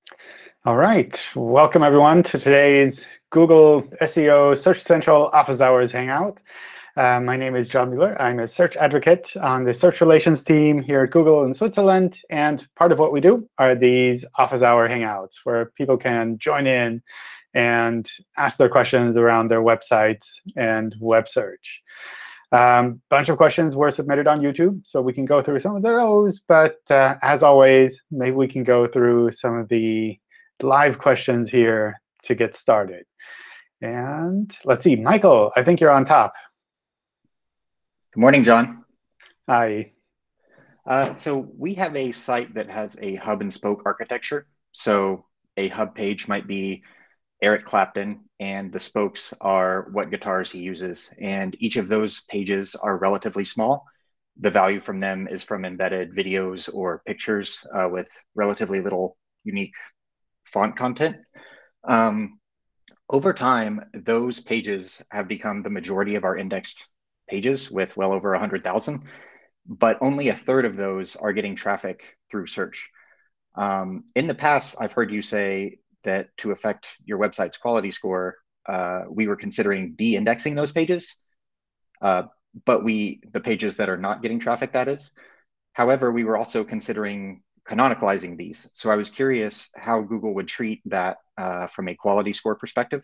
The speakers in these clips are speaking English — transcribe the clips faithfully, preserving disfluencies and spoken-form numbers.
All right. Welcome, everyone, to today's Google S E O Search Central Office Hours Hangout. Uh, my name is John Mueller. I'm a search advocate on the search relations team here at Google in Switzerland. And part of what we do are these office hour hangouts, where people can join in and ask their questions around their websites and web search. A um, bunch of questions were submitted on YouTube, so we can go through some of those. But uh, as always, maybe we can go through some of the live questions here to get started. And let's see, Michael, I think you're on top. Good morning, John. Hi. Uh, so we have a site that has a hub and spoke architecture. So a hub page might be Eric Clapton, and the spokes are what guitars he uses. And each of those pages are relatively small. The value from them is from embedded videos or pictures uh, with relatively little unique font content. Um, over time, those pages have become the majority of our indexed pages with well over one hundred thousand, but only a third of those are getting traffic through search. Um, in the past, I've heard you say that to affect your website's quality score, uh, we were considering de-indexing those pages, uh, but we, the pages that are not getting traffic, that is. However, we were also considering canonicalizing these. So I was curious how Google would treat that uh, from a quality score perspective.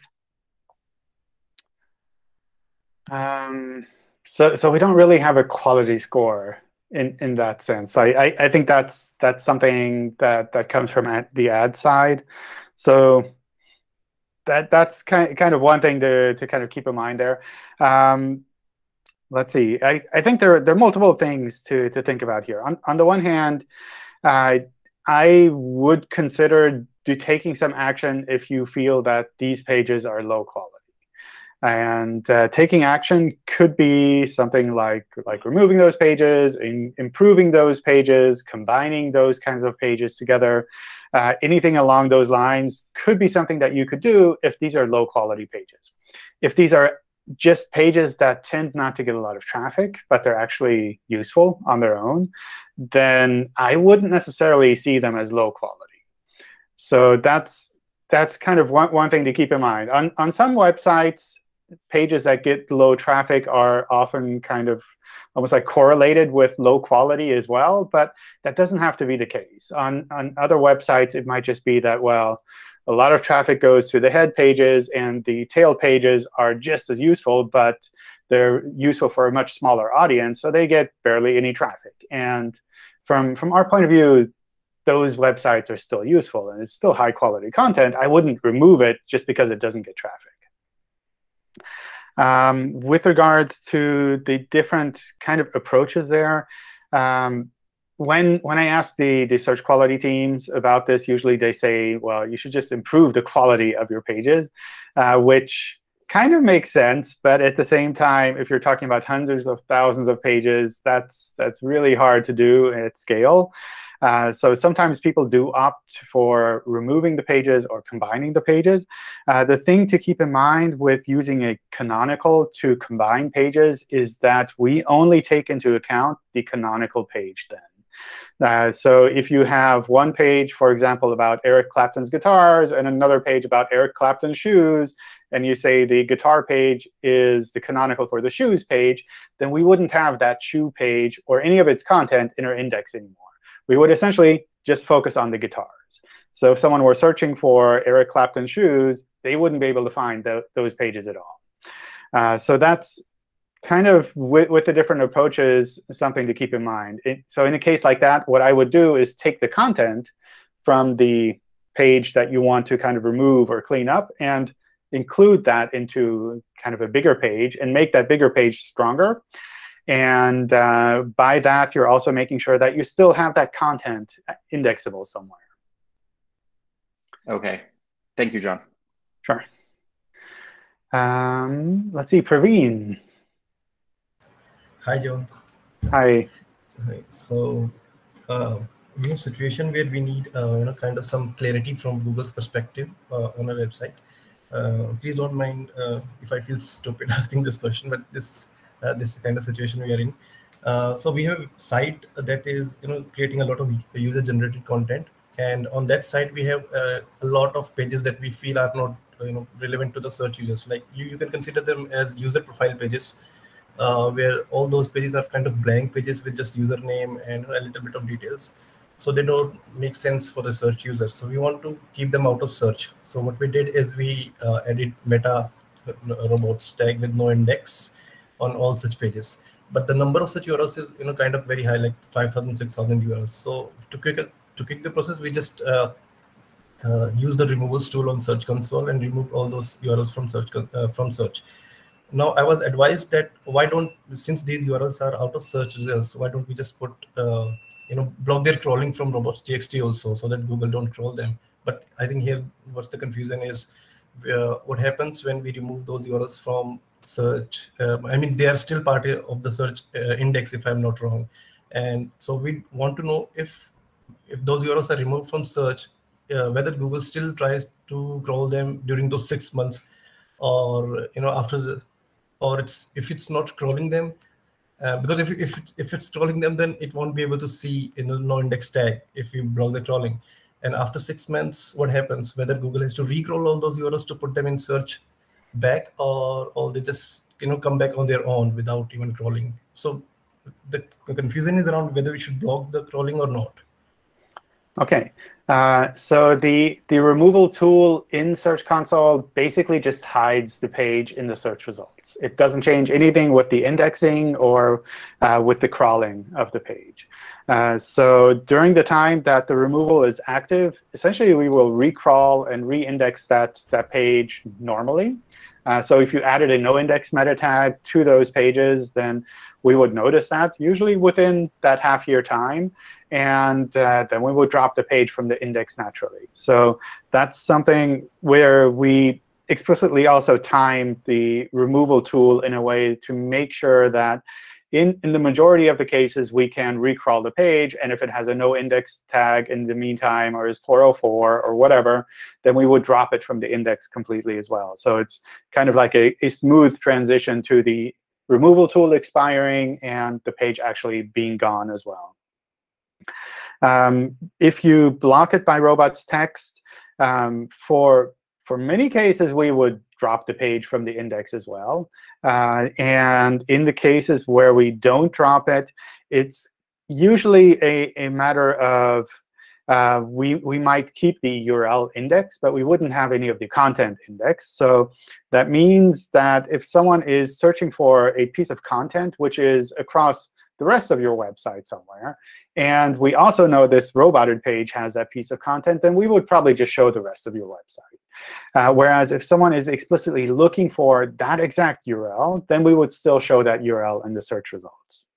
Um, so, so we don't really have a quality score in in that sense. I I, I think that's that's something that that comes from ad, the ad side. So that that's kind kind of one thing to to kind of keep in mind there. Um, let's see. I I think there there are multiple things to to think about here. On on the one hand, Uh, I would consider do taking some action if you feel that these pages are low quality. And uh, taking action could be something like, like removing those pages, in, improving those pages, combining those kinds of pages together. Uh, anything along those lines could be something that you could do if these are low quality pages. If these are just pages that tend not to get a lot of traffic, but they're actually useful on their own, then I wouldn't necessarily see them as low quality. So that's that's kind of one, one thing to keep in mind. On, on some websites, pages that get low traffic are often kind of almost like correlated with low quality as well, but that doesn't have to be the case. On, on other websites, it might just be that, well, a lot of traffic goes to the head pages, and the tail pages are just as useful, but they're useful for a much smaller audience, so they get barely any traffic. And from, from our point of view, those websites are still useful, and it's still high-quality content. I wouldn't remove it just because it doesn't get traffic. Um, with regards to the different kind of approaches there, um, When when I ask the, the search quality teams about this, usually they say, well, you should just improve the quality of your pages, uh, which kind of makes sense. But at the same time, if you're talking about hundreds of thousands of pages, that's that's really hard to do at scale. Uh, so sometimes people do opt for removing the pages or combining the pages. Uh, the thing to keep in mind with using a canonical to combine pages is that we only take into account the canonical page then. Uh, so if you have one page, for example, about Eric Clapton's guitars and another page about Eric Clapton's shoes, and you say the guitar page is the canonical for the shoes page, then we wouldn't have that shoe page or any of its content in our index anymore. We would essentially just focus on the guitars. So if someone were searching for Eric Clapton shoes, they wouldn't be able to find the, those pages at all. Uh, so that's kind of, with, with the different approaches, something to keep in mind. It, so in a case like that, what I would do is take the content from the page that you want to kind of remove or clean up and include that into kind of a bigger page and make that bigger page stronger. And uh, by that, you're also making sure that you still have that content indexable somewhere. OK. Thank you, John. Sure. Um, let's see, Praveen. Hi, John. Hi. So uh, we have a situation where we need uh, you know, kind of some clarity from Google's perspective uh, on our website. Uh, please don't mind uh, if I feel stupid asking this question, but this uh, this kind of situation we are in. Uh, so we have a site that is you know creating a lot of user-generated content And on that site, we have uh, a lot of pages that we feel are not you know, relevant to the search users. Like you, you can consider them as user profile pages, uh, where all those pages are kind of blank pages with just username and a little bit of details. So they don't make sense for the search users. So we want to keep them out of search. So what we did is we uh, added meta robots tag with no index on all such pages. But the number of such U R Ls is you know kind of very high, like five thousand, six thousand U R Ls. So to quick to quick the process, we just uh, uh, use the removals tool on Search Console and remove all those U R Ls from search uh, from search. Now I was advised that why don't, since these U R Ls are out of search results, why don't we just put uh, you know block their crawling from robots.txt also, so that Google don't crawl them. But I think here what's the confusion is uh, what happens when we remove those U R Ls from search. um, I mean, they are still part of the search uh, index, if I'm not wrong. And so we want to know if if those U R Ls are removed from search, uh, whether Google still tries to crawl them during those six months, or you know after the, or it's if it's not crawling them, uh, because if if if it's crawling them, then it won't be able to see in a no index tag if you block the crawling. And after six months, what happens? Whether Google has to recrawl all those U R Ls to put them in search back, or or they just you know come back on their own without even crawling. So the confusion is around whether we should block the crawling or not. Okay, uh, so the the removal tool in Search Console basically just hides the page in the search results. It doesn't change anything with the indexing or uh, with the crawling of the page. Uh, so during the time that the removal is active, essentially we will recrawl and re-index that that page normally. Uh, so if you added a no-index meta tag to those pages, then we would notice that, usually within that half-year time. And uh, then we will drop the page from the index naturally. So that's something where we explicitly also time the removal tool in a way to make sure that in, in the majority of the cases, we can recrawl the page. And if it has a no-index tag in the meantime, or is four oh four or whatever, then we would drop it from the index completely as well. So it's kind of like a, a smooth transition to the removal tool expiring and the page actually being gone as well. Um, if you block it by robots.txt, um, for, for many cases, we would drop the page from the index as well. Uh, and in the cases where we don't drop it, it's usually a, a matter of uh, we, we might keep the U R L index, but we wouldn't have any of the content index. So that means that if someone is searching for a piece of content which is across the rest of your website somewhere, and we also know this roboted page has that piece of content, then we would probably just show the rest of your website. Uh, whereas if someone is explicitly looking for that exact U R L, then we would still show that U R L in the search results.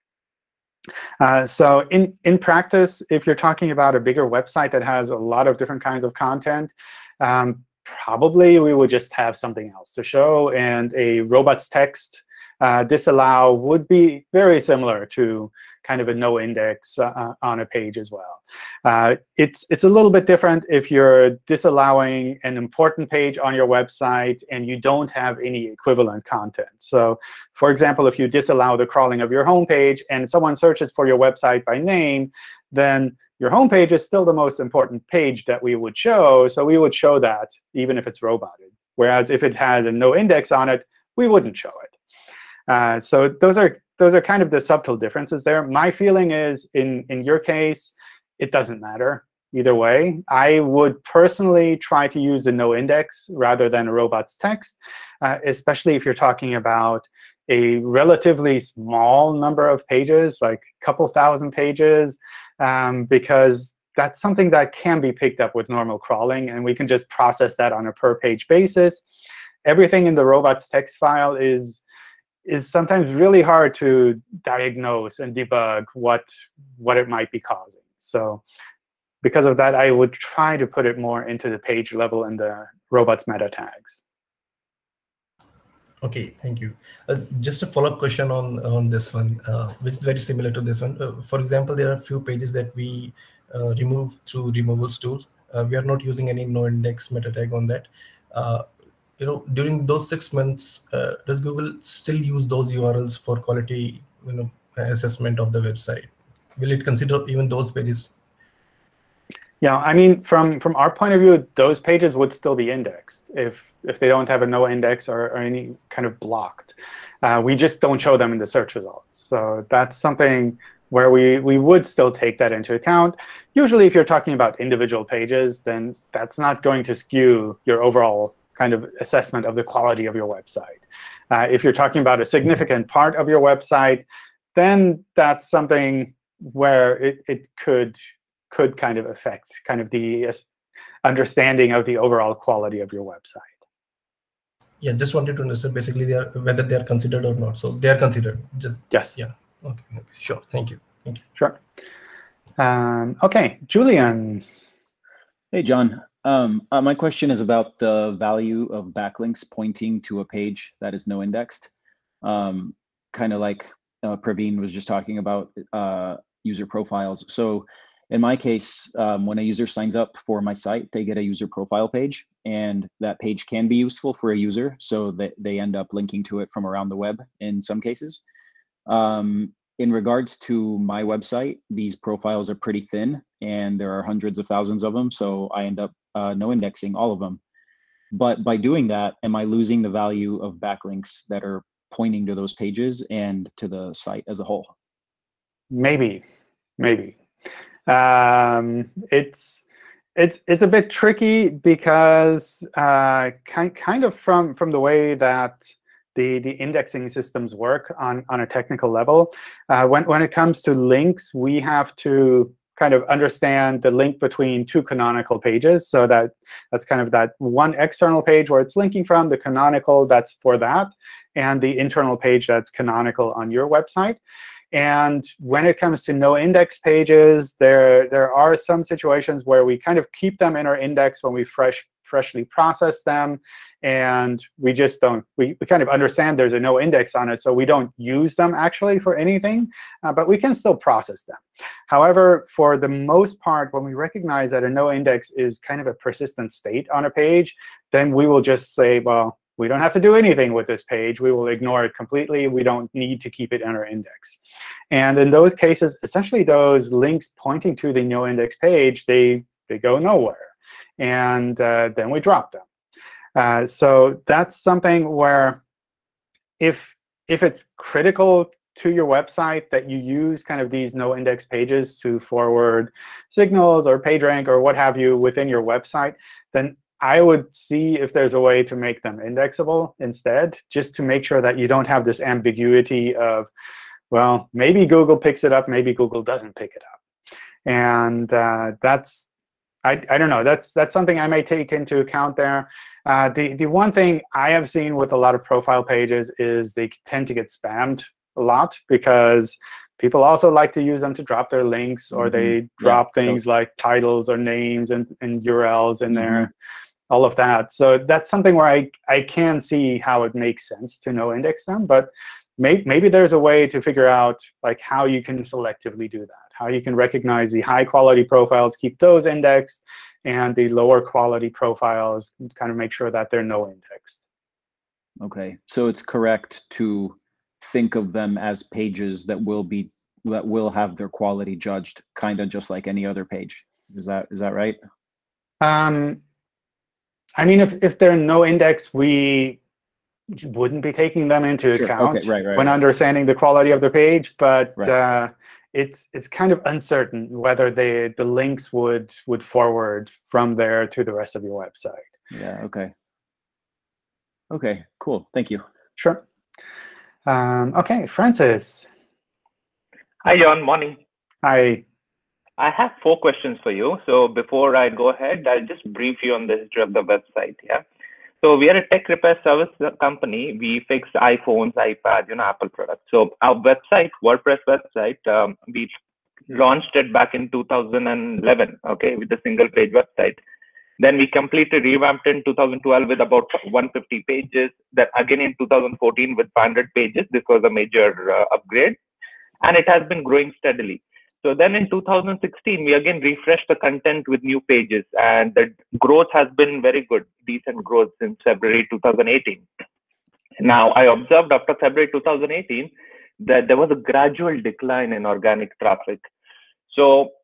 Uh, so in, in practice, if you're talking about a bigger website that has a lot of different kinds of content, um, probably we would just have something else to show. And a robots.txt Uh, disallow would be very similar to kind of a no index uh, on a page as well. Uh, it's, it's a little bit different if you're disallowing an important page on your website and you don't have any equivalent content. So for example, if you disallow the crawling of your home page and someone searches for your website by name, then your home page is still the most important page that we would show. So we would show that even if it's roboted. Whereas if it had a no index on it, we wouldn't show it. Uh, so those are those are kind of the subtle differences there. My feeling is, in, in your case, it doesn't matter either way. I would personally try to use a no index rather than a robots.txt, uh, especially if you're talking about a relatively small number of pages, like a couple thousand pages, um, because that's something that can be picked up with normal crawling, and we can just process that on a per-page basis. Everything in the robots.txt file is is sometimes really hard to diagnose and debug what, what it might be causing. So because of that, I would try to put it more into the page level and the robots meta tags. OK, thank you. Uh, just a follow-up question on, on this one, uh, which is very similar to this one. Uh, for example, there are a few pages that we uh, remove through removals tool. Uh, we are not using any no-index meta tag on that. Uh, You know, during those six months, uh, does Google still use those U R Ls for quality, you know, assessment of the website? Will it consider even those pages? Yeah, I mean, from from our point of view, those pages would still be indexed if if they don't have a no index or, or any kind of blocked. Uh, we just don't show them in the search results. So that's something where we we would still take that into account. Usually, if you're talking about individual pages, then that's not going to skew your overall kind of assessment of the quality of your website. Uh, if you're talking about a significant part of your website, then that's something where it, it could could kind of affect kind of the understanding of the overall quality of your website. Yeah, just wanted to understand basically they are, whether they are considered or not. So they are considered. Just yes. Yeah. Okay. okay. Sure. Thank you. Thank you. Sure. Um, OK, Julian. Hey, John. Um, uh, my question is about the value of backlinks pointing to a page that is no indexed. Um, kind of like uh, Praveen was just talking about uh, user profiles. So in my case, um, when a user signs up for my site, they get a user profile page, and that page can be useful for a user, so that they end up linking to it from around the web in some cases. Um, in regards to my website, these profiles are pretty thin, and there are hundreds of thousands of them, so I end up uh, no indexing all of them. But by doing that, am I losing the value of backlinks that are pointing to those pages and to the site as a whole? Maybe, maybe. Um, it's it's it's a bit tricky because uh, kind kind of from from the way that the the indexing systems work on on a technical level. Uh, when when it comes to links, we have to kind of understand the link between two canonical pages. So that that's kind of that one external page where it's linking from, the canonical that's for that, and the internal page that's canonical on your website. And when it comes to no index pages, there, there are some situations where we kind of keep them in our index when we fresh, freshly process them. And we just don't, we, we kind of understand there's a no index on it, so we don't use them actually for anything. Uh, but we can still process them. However, for the most part, when we recognize that a no index is kind of a persistent state on a page, then we will just say, well, we don't have to do anything with this page. We will ignore it completely. We don't need to keep it in our index. And in those cases, essentially those links pointing to the no index page, they, they go nowhere. And uh, then we drop them. Uh, so that's something where if, if it's critical to your website that you use kind of these no index pages to forward signals or PageRank or what have you within your website, then I would see if there's a way to make them indexable instead, just to make sure that you don't have this ambiguity of, well, maybe Google picks it up, maybe Google doesn't pick it up. And uh, that's, I, I don't know, that's, that's something I may take into account there. Uh, the, the one thing I have seen with a lot of profile pages is they tend to get spammed a lot, because people also like to use them to drop their links, or mm-hmm. they drop yeah, things like titles or names and, and U R Ls in mm-hmm. there. All of that. So that's something where I, I can see how it makes sense to no index them. But may, maybe there's a way to figure out like how you can selectively do that, how you can recognize the high-quality profiles, keep those indexed, and the lower quality profiles kind of make sure that they're no indexed. OK, so it's correct to think of them as pages that will be that will have their quality judged, kind of just like any other page. Is that is that right? Um, I mean, if, if they're no index, we wouldn't be taking them into sure. account okay, right, right, when right. understanding the quality of the page. But right. uh, it's it's kind of uncertain whether they, the links would, would forward from there to the rest of your website. Yeah, OK. OK, cool. Thank you. Sure. Um, OK, Francis. Hi, John. Morning. Hi. I have four questions for you. So before I go ahead, I'll just brief you on the history of the website. Yeah. So we are a tech repair service company. We fix iPhones, iPads, you know, Apple products. So our website, WordPress website, um, we launched it back in two thousand eleven, okay, with a single page website. Then we completely revamped in two thousand twelve with about one hundred fifty pages. Then again in two thousand fourteen with five hundred pages. This was a major uh, upgrade. And it has been growing steadily. So then in two thousand sixteen, we again refreshed the content with new pages, and the growth has been very good, decent growth since February two thousand eighteen. Now, I observed after February two thousand eighteen that there was a gradual decline in organic traffic. So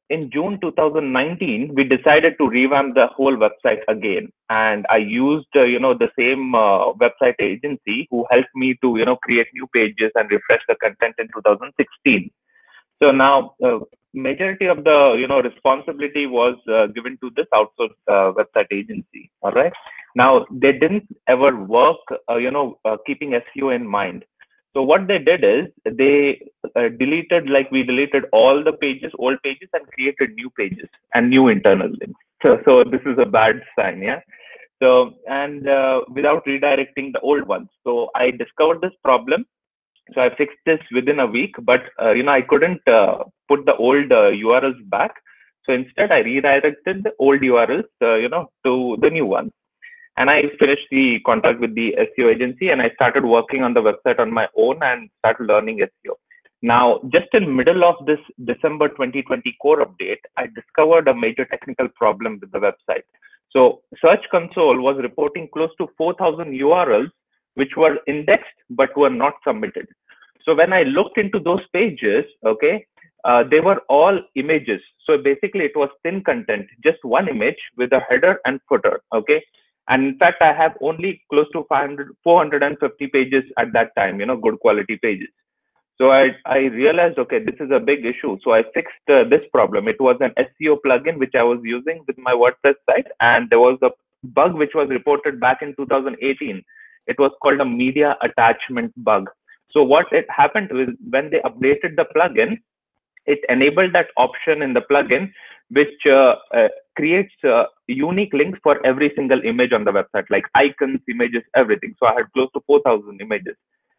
in June two thousand nineteen, we decided to revamp the whole website again. And I used, uh, you know, the same uh, website agency who helped me to, you know, create new pages and refresh the content in two thousand sixteen. So now, uh, majority of the, you know, responsibility was uh, given to this outsourced uh, website agency. All right. Now, they didn't ever work, uh, you know, uh, keeping S E O in mind. So what they did is they uh, deleted, like we deleted all the pages, old pages, and created new pages and new internal links. So, so this is a bad sign, yeah. So, and uh, without redirecting the old ones. So I discovered this problem. So I fixed this within a week, but uh, you know, I couldn't uh, put the old uh, U R Ls back. So instead, I redirected the old U R Ls, uh, you know, to the new ones. And I finished the contract with the S E O agency, and I started working on the website on my own and started learning S E O. Now, just in middle of this December twenty twenty core update, I discovered a major technical problem with the website. So Search Console was reporting close to four thousand U R Ls, which were indexed but were not submitted. So when I looked into those pages, okay, uh, they were all images. So basically, it was thin content, just one image with a header and footer, okay. And in fact, I have only close to five hundred, four hundred fifty pages at that time, you know, good quality pages. So I, I realized, okay, this is a big issue. So I fixed uh, this problem. It was an S E O plugin which I was using with my WordPress site. And there was a bug which was reported back in two thousand eighteen. It was called a media attachment bug. So what it happened was when they updated the plugin, it enabled that option in the plugin, which uh, uh, creates uh, unique links for every single image on the website, like icons, images, everything. So I had close to four thousand images.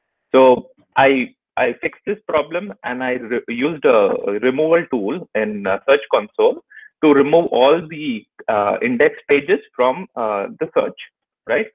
So I I fixed this problem, and I re used a removal tool in uh, Search Console to remove all the uh, index pages from uh, the search, right?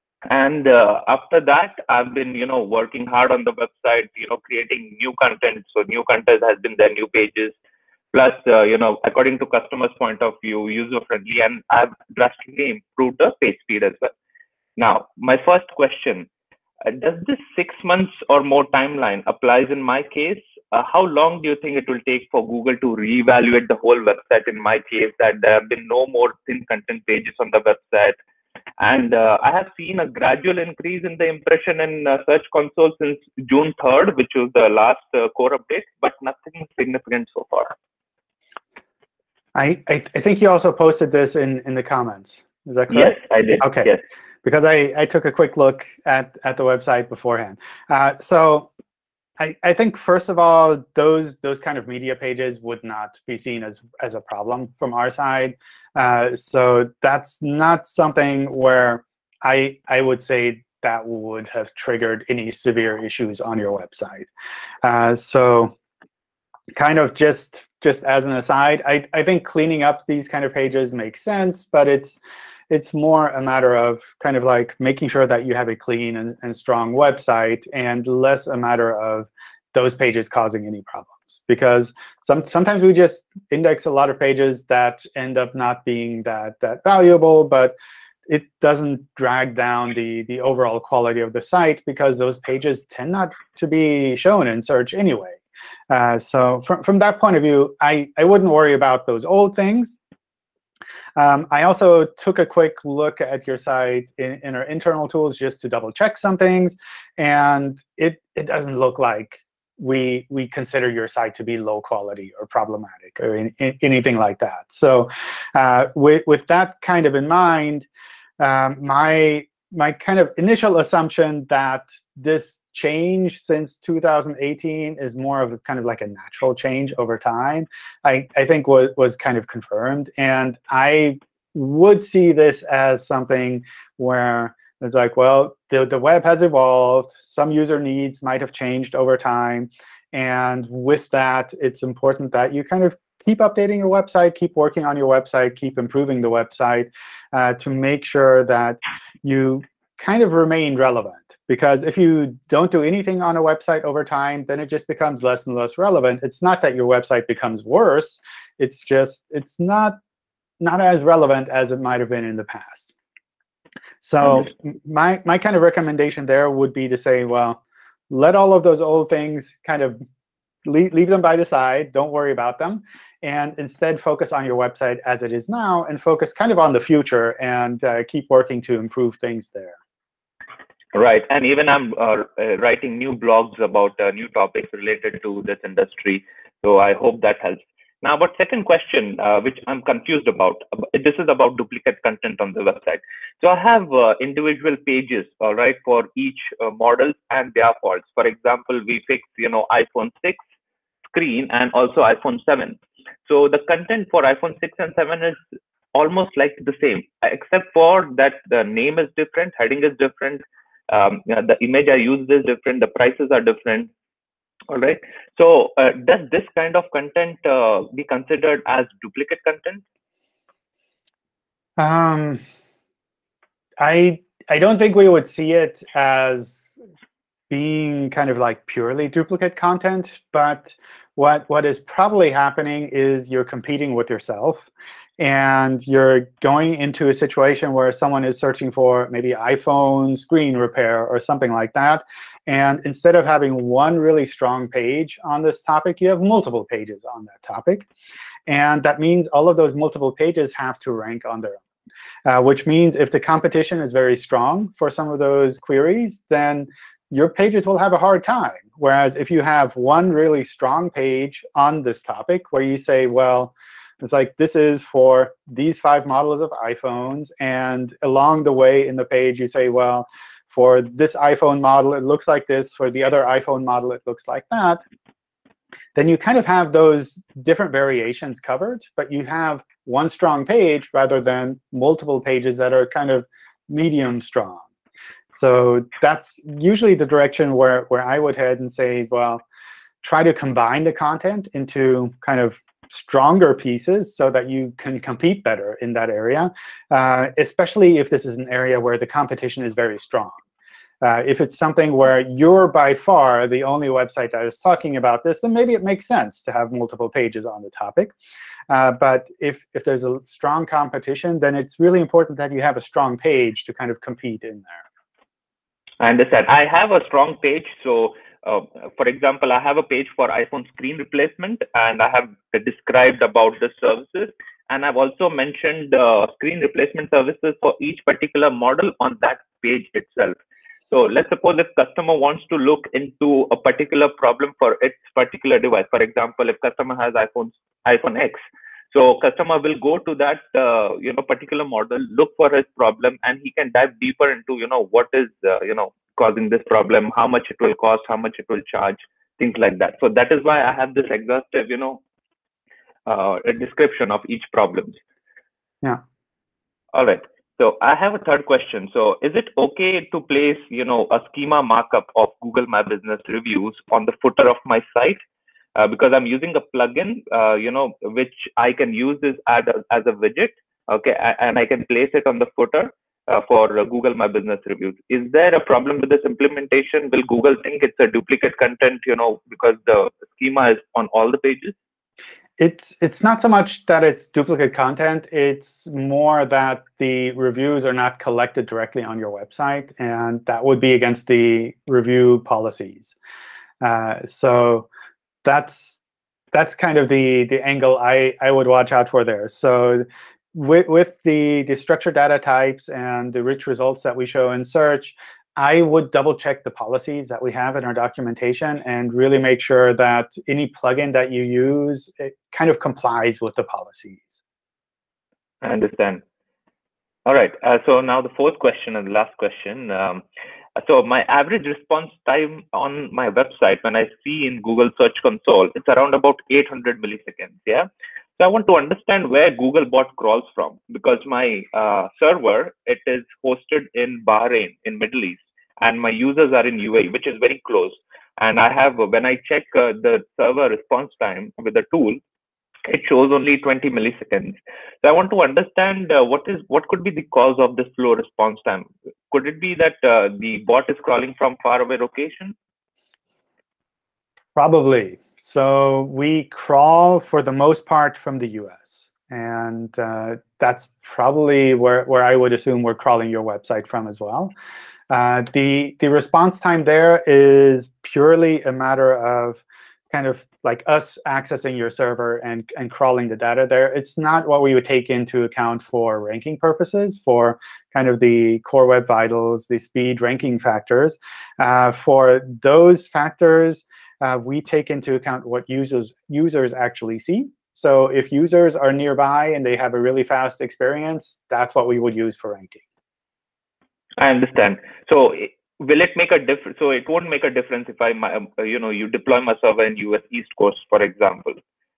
And uh, after that, I've been, you know, working hard on the website, you know, creating new content. So new content has been there, new pages. Plus, uh, you know, according to customers' point of view, user-friendly, and I've drastically improved the page speed as well. Now, my first question, uh, does this six months or more timeline applies in my case? Uh, how long do you think it will take for Google to reevaluate the whole website in my case, that there have been no more thin content pages on the website? And uh, I have seen a gradual increase in the impression in uh, Search Console since June third, which was the last uh, core update, but nothing significant so far. I, I, I think you also posted this in, in the comments. Is that correct? Yes, I did. Okay. Yes. Because I, I took a quick look at, at the website beforehand. Uh, so I, I think, first of all, those those kind of media pages would not be seen as, as a problem from our side. Uh, so that's not something where I, I would say that would have triggered any severe issues on your website. Uh, so kind of just, just as an aside, I, I think cleaning up these kind of pages makes sense, but it's it's more a matter of kind of like making sure that you have a clean and, and strong website, and less a matter of those pages causing any problems. Because some, sometimes we just index a lot of pages that end up not being that, that valuable, but it doesn't drag down the, the overall quality of the site, because those pages tend not to be shown in search anyway. Uh, so from, from that point of view, I, I wouldn't worry about those old things. Um, I also took a quick look at your site in, in our internal tools just to double check some things, and it, it doesn't look like we, we consider your site to be low quality or problematic or in, in, anything like that. So uh, with, with that kind of in mind, um, my, my kind of initial assumption that this change since two thousand eighteen is more of a kind of like a natural change over time, I, I think was, was kind of confirmed. And I would see this as something where it's like, well, the, the web has evolved. Some user needs might have changed over time. And with that, it's important that you kind of keep updating your website, keep working on your website, keep improving the website uh, to make sure that you kind of remain relevant. Because if you don't do anything on a website over time, then it just becomes less and less relevant. It's not that your website becomes worse. It's just it's not, not as relevant as it might have been in the past. So my, my kind of recommendation there would be to say, well, let all of those old things kind of leave, leave them by the side. Don't worry about them. And instead focus on your website as it is now, and focus kind of on the future, and uh, keep working to improve things there. Right. And even I'm uh, uh, writing new blogs about uh, new topics related to this industry. So I hope that helps. Now, but second question, uh, which I'm confused about, this is about duplicate content on the website. So I have uh, individual pages, all right, for each uh, model and their faults. For example, we fixed, you know, iPhone six screen and also iPhone seven. So the content for iPhone six and seven is almost like the same, except for that the name is different, heading is different, um, you know, the image I used is different, the prices are different. All right. So uh, does this kind of content uh, be considered as duplicate content? Um, I I don't think we would see it as being kind of like purely duplicate content, but what what is probably happening is you're competing with yourself, and you're going into a situation where someone is searching for maybe iPhone screen repair or something like that. And instead of having one really strong page on this topic, you have multiple pages on that topic. And that means all of those multiple pages have to rank on their own, uh, which means if the competition is very strong for some of those queries, then your pages will have a hard time. Whereas if you have one really strong page on this topic where you say, well, it's like, this is for these five models of iPhones. And along the way in the page, you say, well, for this iPhone model, it looks like this. For the other iPhone model, it looks like that. Then you kind of have those different variations covered. But you have one strong page rather than multiple pages that are kind of medium strong. So that's usually the direction where, where I would head and say, well, try to combine the content into kind of stronger pieces so that you can compete better in that area, uh, especially if this is an area where the competition is very strong. Uh, if it's something where you're by far the only website that is talking about this, then maybe it makes sense to have multiple pages on the topic. Uh, but if, if there's a strong competition, then it's really important that you have a strong page to kind of compete in there. I understand. I have a strong page. So, uh, for example, I have a page for iPhone screen replacement, and I have described about the services. And I've also mentioned uh, screen replacement services for each particular model on that page itself. So let's suppose if customer wants to look into a particular problem for its particular device. For example, if customer has iPhone iPhone X, so customer will go to that uh, you know particular model, look for his problem, and he can dive deeper into you know what is uh, you know causing this problem, how much it will cost, how much it will charge, things like that. So that is why I have this exhaustive you know uh, a description of each problem. Yeah. All right. So I have a third question. So is it OK to place you know a schema markup of Google My Business reviews on the footer of my site? Uh, because I'm using a plugin, uh, you know, which I can use this as a, as a widget, okay, and I can place it on the footer uh, for uh, Google My Business reviews. Is there a problem with this implementation? Will Google think it's a duplicate content, you know, because the schema is on all the pages? It's it's not so much that it's duplicate content. It's more that the reviews are not collected directly on your website, and that would be against the review policies. Uh, so. That's that's kind of the the angle I I would watch out for there. So with with the the structured data types and the rich results that we show in search, I would double check the policies that we have in our documentation and really make sure that any plugin that you use, it kind of complies with the policies. I understand. All right. Uh, so now the fourth question and the last question. Um, So my average response time on my website, when I see in Google Search Console, it's around about eight hundred milliseconds. Yeah. So I want to understand where Googlebot crawls from, because my uh, server, it is hosted in Bahrain, in Middle East, and my users are in U A E, which is very close. And I have, when I check uh, the server response time with the tool, it shows only twenty milliseconds. So I want to understand uh, what is what could be the cause of this slow response time. Could it be that uh, the bot is crawling from faraway location? Probably. So we crawl for the most part from the U S, and uh, that's probably where where I would assume we're crawling your website from as well. Uh, the the response time there is purely a matter of kind of like us accessing your server and, and crawling the data there, it's not what we would take into account for ranking purposes, for kind of the Core Web Vitals, the speed ranking factors. Uh, for those factors, uh, we take into account what users users actually see. So if users are nearby and they have a really fast experience, that's what we would use for ranking. I understand. So will it make a difference? So it won't make a difference if I, you know, you deploy my server in U S East Coast, for example.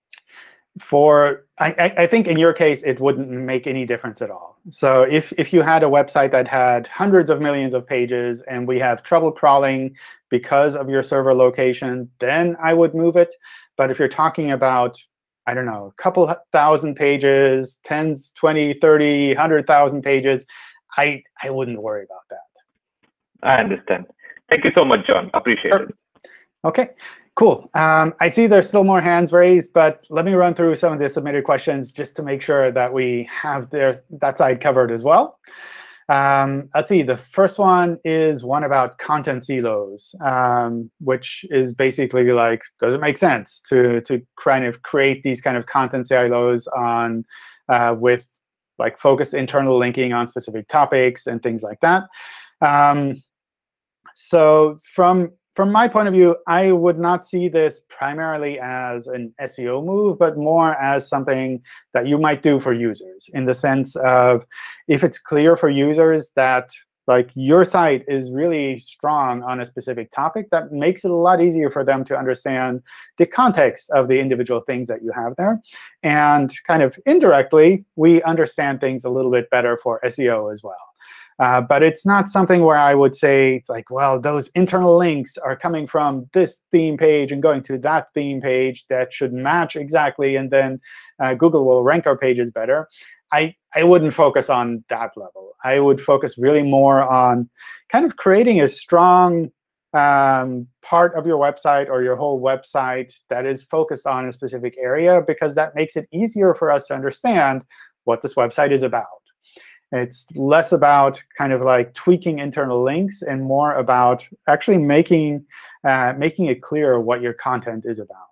For I, I think in your case, it wouldn't make any difference at all. So if if you had a website that had hundreds of millions of pages and we have trouble crawling because of your server location, then I would move it. But if you're talking about, I don't know, a couple thousand pages, tens, twenty, thirty, one hundred thousand pages, I, I wouldn't worry about that. I understand. Thank you so much, John. Appreciate Sure. it. OK, cool. Um, I see there's still more hands raised, but let me run through some of the submitted questions just to make sure that we have their, that side covered as well. Um, let's see. The first one is one about content silos, um, which is basically like, does it make sense to, to kind of create these kind of content silos on uh, with like focused internal linking on specific topics and things like that. Um, so from from my point of view, I would not see this primarily as an S E O move, but more as something that you might do for users, in the sense of if it's clear for users that like your site is really strong on a specific topic, that makes it a lot easier for them to understand the context of the individual things that you have there. And kind of indirectly, we understand things a little bit better for S E O as well. Uh, but it's not something where I would say, it's like, well, those internal links are coming from this theme page and going to that theme page that should match exactly, and then uh, Google will rank our pages better. I, I wouldn't focus on that level. I would focus really more on kind of creating a strong um, part of your website or your whole website that is focused on a specific area, because that makes it easier for us to understand what this website is about. It's less about kind of like tweaking internal links and more about actually making, uh, making it clear what your content is about.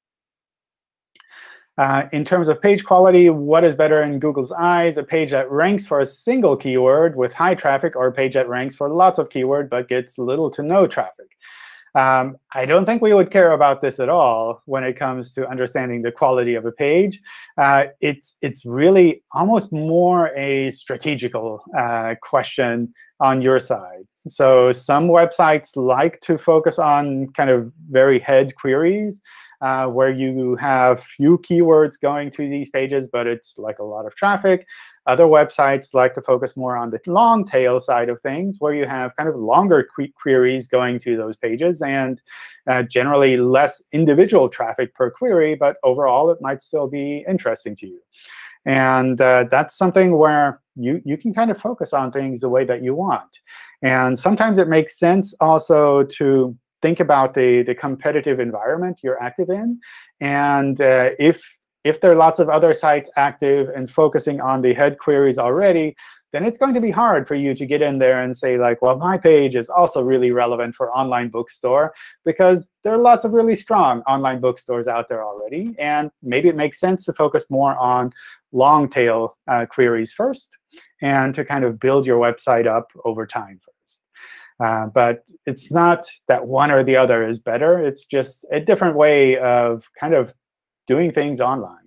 Uh, in terms of page quality, what is better in Google's eyes? A page that ranks for a single keyword with high traffic, or a page that ranks for lots of keywords but gets little to no traffic? Um, I don't think we would care about this at all when it comes to understanding the quality of a page. Uh, it's, it's really almost more a strategical uh, question on your side. So some websites like to focus on kind of very head queries, uh, where you have few keywords going to these pages, but it's like a lot of traffic. Other websites like to focus more on the long tail side of things, where you have kind of longer que queries going to those pages, and uh, generally less individual traffic per query, but overall it might still be interesting to you. And uh, that's something where you, you can kind of focus on things the way that you want. And sometimes it makes sense also to think about the, the competitive environment you're active in. And uh, if If there are lots of other sites active and focusing on the head queries already, then it's going to be hard for you to get in there and say, like, well, my page is also really relevant for online bookstore, because there are lots of really strong online bookstores out there already. And maybe it makes sense to focus more on long tail uh, queries first, and to kind of build your website up over time first. Uh, but it's not that one or the other is better. It's just a different way of kind of doing things online.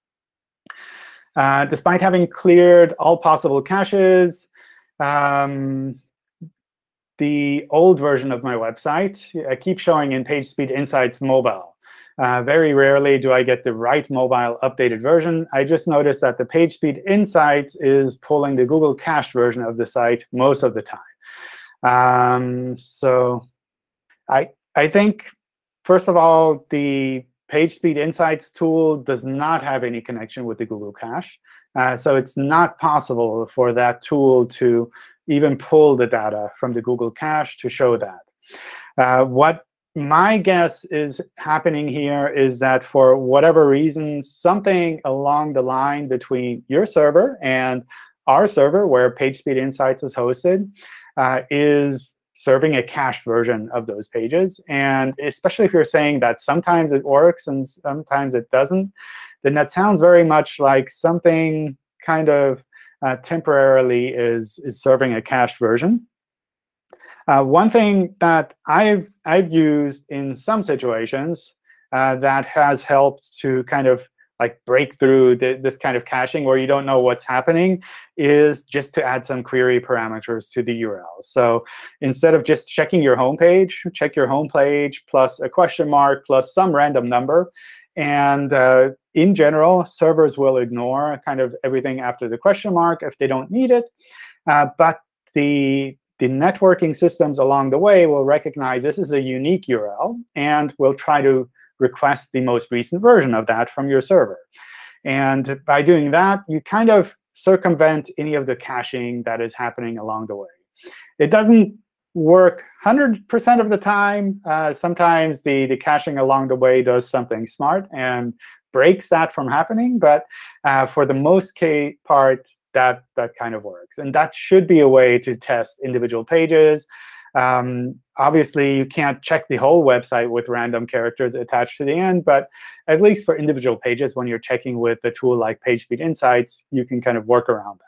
Uh, despite having cleared all possible caches, um, the old version of my website I keep showing in PageSpeed Insights Mobile. Uh, very rarely do I get the right mobile updated version. I just noticed that the PageSpeed Insights is pulling the Google cached version of the site most of the time. Um, so I, I think, first of all, the PageSpeed Insights tool does not have any connection with the Google Cache. Uh, so it's not possible for that tool to even pull the data from the Google Cache to show that. Uh, what my guess is happening here is that for whatever reason, something along the line between your server and our server, where PageSpeed Insights is hosted, uh, is serving a cached version of those pages. And especially if you're saying that sometimes it works and sometimes it doesn't, then that sounds very much like something kind of uh, temporarily is, is serving a cached version. Uh, one thing that I've, I've used in some situations uh, that has helped to kind of like break through the, this kind of caching where you don't know what's happening is just to add some query parameters to the U R L. So instead of just checking your home page, check your home page plus a question mark plus some random number. And uh, in general, servers will ignore kind of everything after the question mark if they don't need it. Uh, but the, the networking systems along the way will recognize this is a unique U R L and will try to request the most recent version of that from your server. And by doing that, you kind of circumvent any of the caching that is happening along the way. It doesn't work one hundred percent of the time. Uh, sometimes the, the caching along the way does something smart and breaks that from happening. But uh, for the most part, that, that kind of works. And that should be a way to test individual pages. Um, obviously, you can't check the whole website with random characters attached to the end. But at least for individual pages, when you're checking with a tool like PageSpeed Insights, you can kind of work around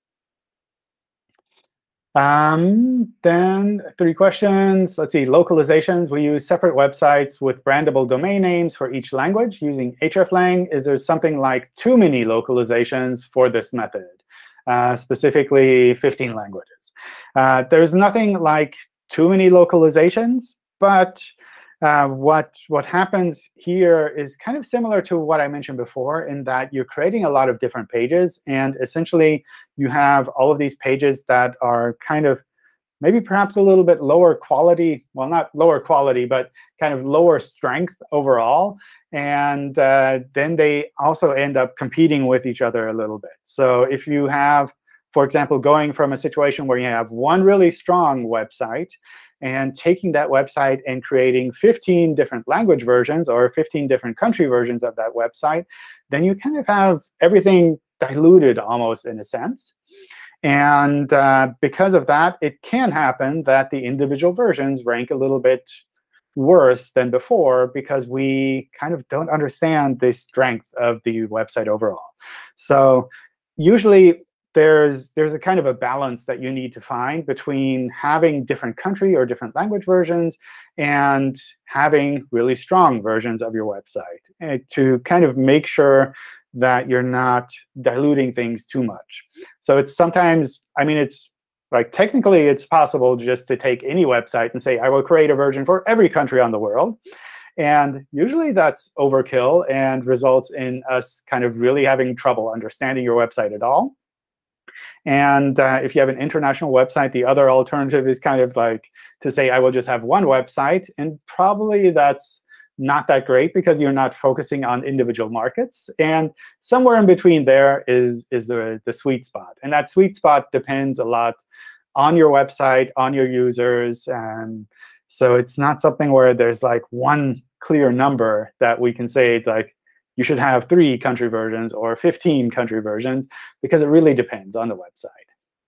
that. Um, then three questions. Let's see, localizations. We use separate websites with brandable domain names for each language using hreflang. Is there something like too many localizations for this method, uh, specifically fifteen languages? Uh, there's nothing like too many localizations, but uh, what, what happens here is kind of similar to what I mentioned before in that you're creating a lot of different pages. And essentially, you have all of these pages that are kind of maybe perhaps a little bit lower quality. Well, not lower quality, but kind of lower strength overall. And uh, then they also end up competing with each other a little bit. So if you have, for example, going from a situation where you have one really strong website and taking that website and creating fifteen different language versions or fifteen different country versions of that website, then you kind of have everything diluted almost in a sense. And uh, because of that, it can happen that the individual versions rank a little bit worse than before because we kind of don't understand the strength of the website overall. So usually, There's, there's a kind of a balance that you need to find between having different country or different language versions and having really strong versions of your website uh, to kind of make sure that you're not diluting things too much. So it's sometimes, I mean, it's like technically it's possible just to take any website and say, I will create a version for every country on the world. And usually that's overkill and results in us kind of really having trouble understanding your website at all. And uh, if you have an international website, the other alternative is kind of like to say, I will just have one website. And probably that's not that great because you're not focusing on individual markets. And somewhere in between there is, is the, the sweet spot. And that sweet spot depends a lot on your website, on your users. And so it's not something where there's like one clear number that we can say it's like, you should have three country versions or fifteen country versions, because it really depends on the website.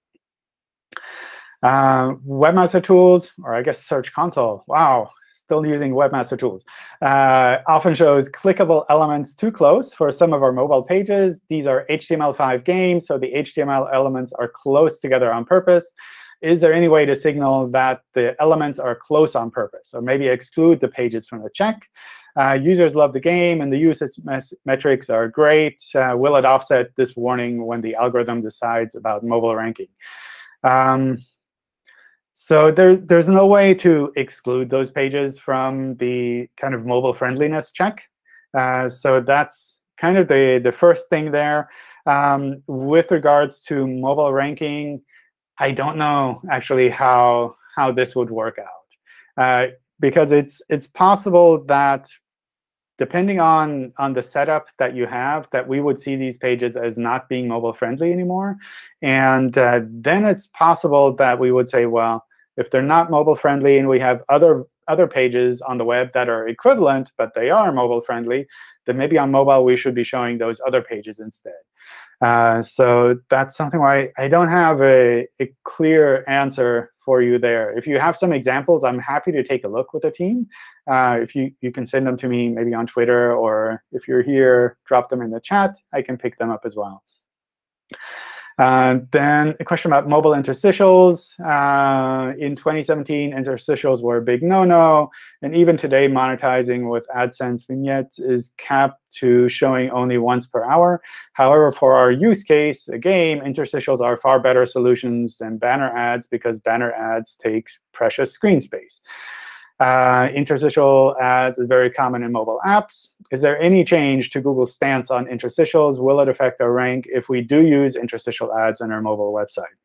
Uh, Webmaster Tools, or I guess Search Console. Wow, still using Webmaster Tools. Uh, often shows clickable elements too close for some of our mobile pages. These are H T M L five games, so the H T M L elements are close together on purpose. Is there any way to signal that the elements are close on purpose? Or maybe exclude the pages from the check? Uh, users love the game, and the usage metrics are great. Uh, will it offset this warning when the algorithm decides about mobile ranking? Um, so there, there's no way to exclude those pages from the kind of mobile friendliness check. Uh, so that's kind of the, the first thing there. Um, with regards to mobile ranking, I don't know actually how, how this would work out. Uh, because it's, it's possible that depending on, on the setup that you have, that we would see these pages as not being mobile friendly anymore. And uh, then it's possible that we would say, well, if they're not mobile friendly and we have other, other pages on the web that are equivalent, but they are mobile friendly, then maybe on mobile we should be showing those other pages instead. Uh, so that's something where I, I don't have a, a clear answer for you there. If you have some examples, I'm happy to take a look with the team. Uh, if you, you can send them to me maybe on Twitter, or if you're here, drop them in the chat. I can pick them up as well. Uh, then a question about mobile interstitials. Uh, in twenty seventeen, interstitials were a big no-no. And even today, monetizing with AdSense vignettes is capped to showing only once per hour. However, for our use case, a game, interstitials are far better solutions than banner ads because banner ads takes precious screen space. Uh, interstitial ads is very common in mobile apps. Is there any change to Google's stance on interstitials? Will it affect our rank if we do use interstitial ads on our mobile website?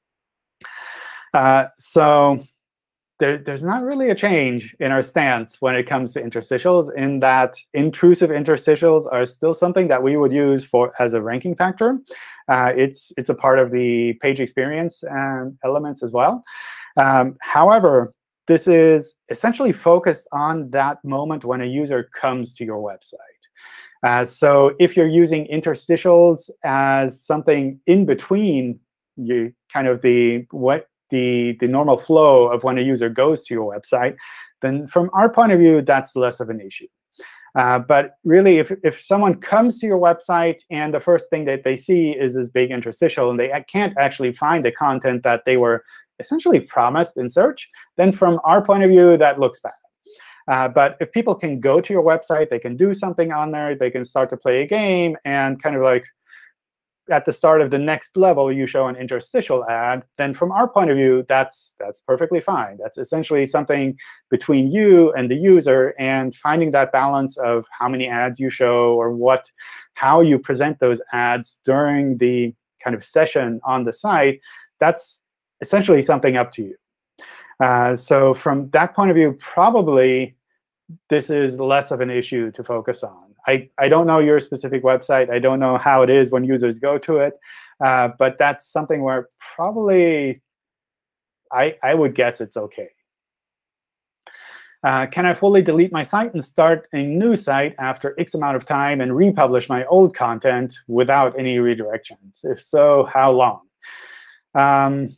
Uh, so there, there's not really a change in our stance when it comes to interstitials, in that intrusive interstitials are still something that we would use for as a ranking factor. Uh, it's, it's a part of the page experience um, elements as well. Um, however, this is essentially focused on that moment when a user comes to your website. Uh, so if you're using interstitials as something in between you kind of the what the the normal flow of when a user goes to your website, then from our point of view, that's less of an issue. Uh, but really, if, if someone comes to your website and the first thing that they see is this big interstitial, and they can't actually find the content that they were essentially promised in search, then from our point of view, that looks bad. Uh, but if people can go to your website, they can do something on there, they can start to play a game, and kind of like at the start of the next level, you show an interstitial ad, then from our point of view, that's, that's perfectly fine. That's essentially something between you and the user, and finding that balance of how many ads you show, or what, how you present those ads during the kind of session on the site, that's essentially something up to you. Uh, so from that point of view, probably this is less of an issue to focus on. I, I don't know your specific website. I don't know how it is when users go to it. Uh, but that's something where probably I, I would guess it's OK. Uh, can I fully delete my site and start a new site after X amount of time and republish my old content without any redirections? If so, how long? Um,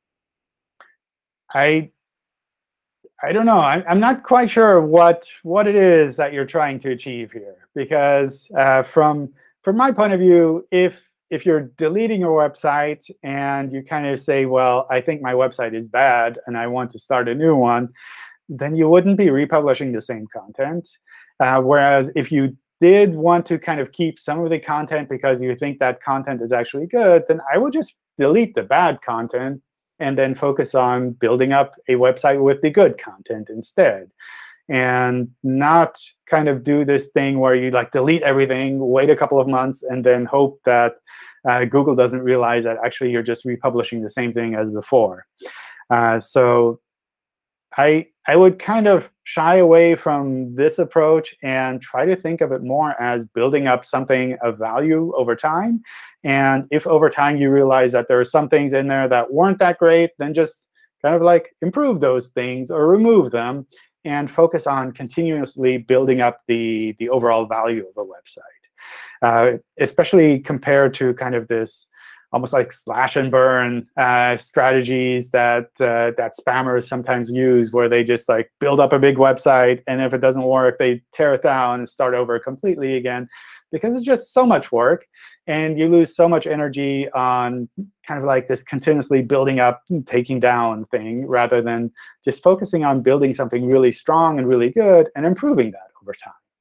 I I don't know. I'm, I'm not quite sure what, what it is that you're trying to achieve here. Because uh, from, from my point of view, if, if you're deleting your website and you kind of say, well, I think my website is bad and I want to start a new one, then you wouldn't be republishing the same content. Uh, whereas if you did want to kind of keep some of the content because you think that content is actually good, then I would just delete the bad content and then focus on building up a website with the good content instead. And not kind of do this thing where you like delete everything, wait a couple of months, and then hope that uh, Google doesn't realize that actually you're just republishing the same thing as before. Uh, so I, I would kind of shy away from this approach and try to think of it more as building up something of value over time. And if over time you realize that there are some things in there that weren't that great, then just kind of like improve those things or remove them, and focus on continuously building up the, the overall value of a website, uh, especially compared to kind of this almost like slash and burn uh, strategies that uh, that spammers sometimes use, where they just like build up a big website, and if it doesn't work, they tear it down and start over completely again, because it's just so much work, and you lose so much energy on kind of like this continuously building up, taking down thing, rather than just focusing on building something really strong and really good and improving that over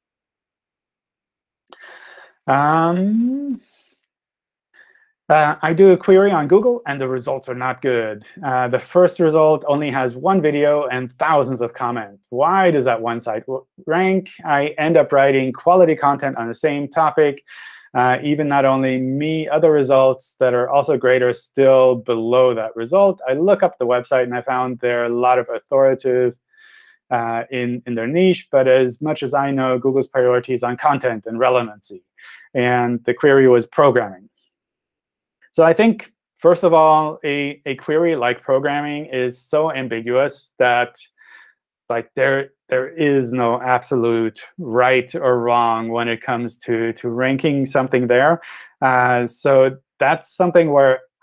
time. Um, Uh, I do a query on Google, and the results are not good. Uh, the first result only has one video and thousands of comments. Why does that one site rank? I end up writing quality content on the same topic. Uh, even not only me, other results that are also great are still below that result. I look up the website, and I found there are a lot of authoritative uh, in, in their niche. But as much as I know, Google's priority is on content and relevancy. And the query was programming. So I think, first of all, a, a query like programming is so ambiguous that like there, there is no absolute right or wrong when it comes to, to ranking something there. Uh, so that's something where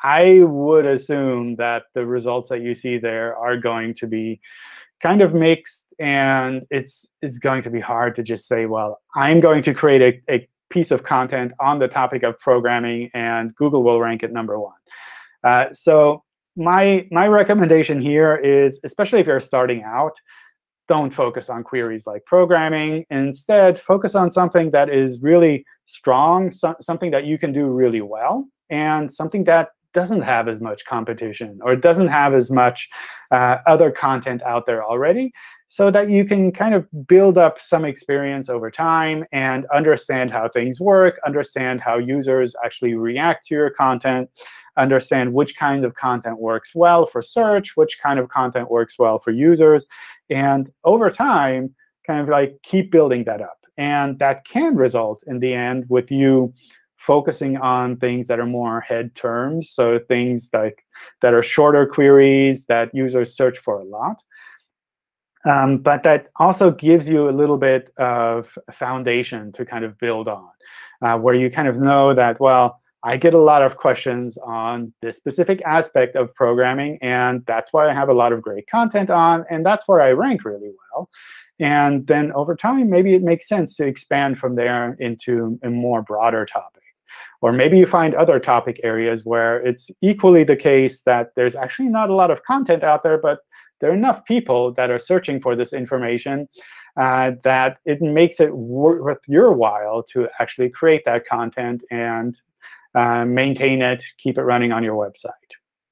I would assume that the results that you see there are going to be kind of mixed, and it's it's going to be hard to just say, well, I'm going to create a, a piece of content on the topic of programming, and Google will rank it number one. Uh, so my my recommendation here is, especially if you're starting out, don't focus on queries like programming. Instead, focus on something that is really strong, so, something that you can do really well, and something that doesn't have as much competition or doesn't have as much uh, other content out there already, so that you can kind of build up some experience over time and understand how things work, understand how users actually react to your content, understand which kind of content works well for search, which kind of content works well for users. And over time, kind of like keep building that up. And that can result in the end with you focusing on things that are more head terms, so things like that are shorter queries that users search for a lot. Um, but that also gives you a little bit of foundation to kind of build on, uh, where you kind of know that, well, I get a lot of questions on this specific aspect of programming, and that's why I have a lot of great content on, and that's where I rank really well. And then over time, maybe it makes sense to expand from there into a more broader topic. Or maybe you find other topic areas where it's equally the case that there's actually not a lot of content out there, but there are enough people that are searching for this information uh, that it makes it worth your while to actually create that content and uh, maintain it, keep it running on your website.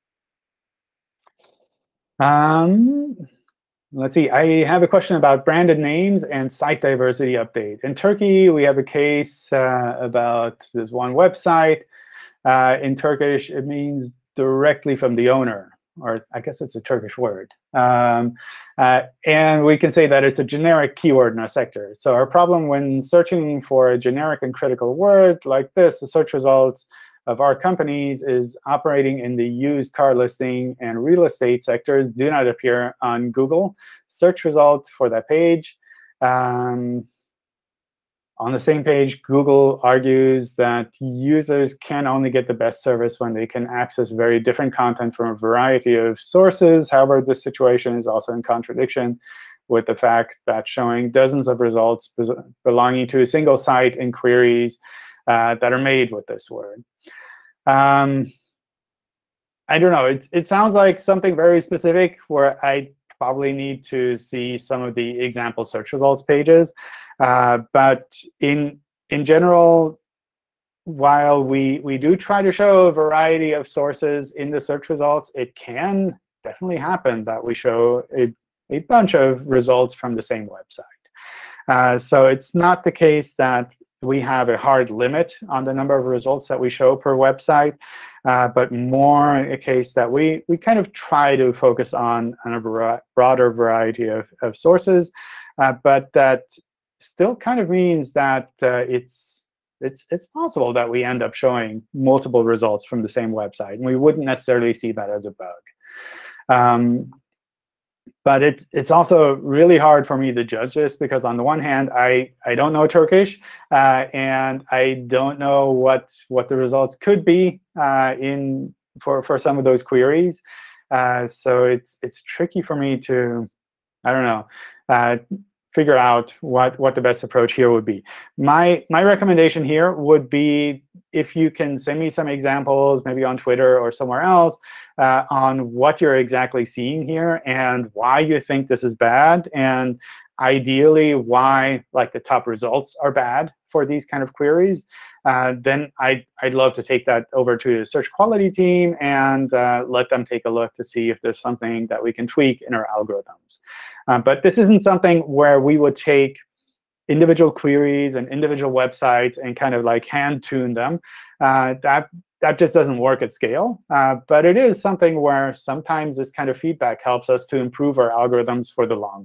Um, let's see. I have a question about branded names and site diversity update. In Turkey, we have a case uh, about this one website. Uh, in Turkish, it means directly from the owner, or I guess it's a Turkish word. Um, uh, and we can say that it's a generic keyword in our sector. So our problem when searching for a generic and critical word like this, the search results of our companies is operating in the used car listing and real estate sectors do not appear on Google search results for that page. Um, On the same page, Google argues that users can only get the best service when they can access very different content from a variety of sources. However, this situation is also in contradiction with the fact that showing dozens of results belonging to a single site in queries uh, that are made with this word. Um, I don't know. It, it sounds like something very specific where I probably need to see some of the example search results pages. Uh, but in in general, while we we do try to show a variety of sources in the search results, it can definitely happen that we show a, a bunch of results from the same website. Uh, so it's not the case that we have a hard limit on the number of results that we show per website, uh, but more a case that we we kind of try to focus on, on a broader variety of, of sources, uh, but that still kind of means that uh, it's it's it's possible that we end up showing multiple results from the same website, and we wouldn't necessarily see that as a bug. Um, but it's it's also really hard for me to judge this because on the one hand, I I don't know Turkish, uh, and I don't know what what the results could be uh, in for for some of those queries. Uh, so it's it's tricky for me to, I don't know, uh, figure out what, what the best approach here would be. My, my recommendation here would be if you can send me some examples, maybe on Twitter or somewhere else, uh, on what you're exactly seeing here and why you think this is bad, and ideally why like the top results are bad for these kind of queries, uh, then I'd, I'd love to take that over to the search quality team and uh, let them take a look to see if there's something that we can tweak in our algorithms. Uh, but this isn't something where we would take individual queries and individual websites and kind of like hand tune them. Uh, that, that just doesn't work at scale. Uh, but it is something where sometimes this kind of feedback helps us to improve our algorithms for the long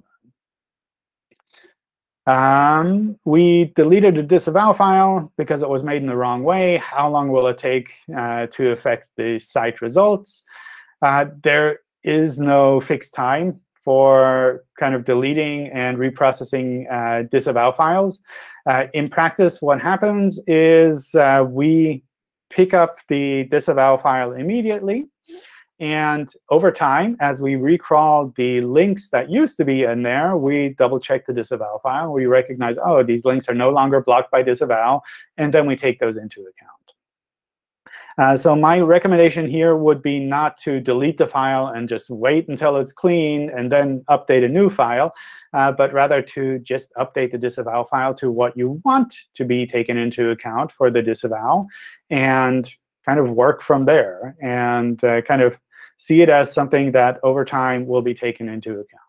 run. Um, we deleted a disavow file because it was made in the wrong way. How long will it take uh, to affect the site results? Uh, there is no fixed time for kind of deleting and reprocessing uh, disavow files. Uh, in practice, what happens is uh, we pick up the disavow file immediately. And over time, as we recrawl the links that used to be in there, we double check the disavow file. We recognize, oh, these links are no longer blocked by disavow. And then we take those into account. Uh, so my recommendation here would be not to delete the file and just wait until it's clean and then update a new file, uh, but rather to just update the disavow file to what you want to be taken into account for the disavow, and kind of work from there, and uh, kind of see it as something that over time will be taken into account.